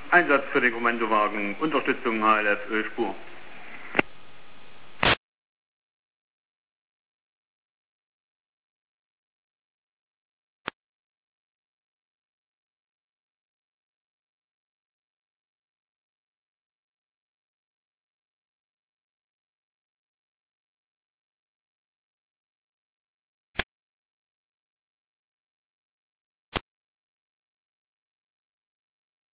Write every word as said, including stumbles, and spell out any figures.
Einsatz für den Kommandowagen, Unterstützung H L F Ölspur.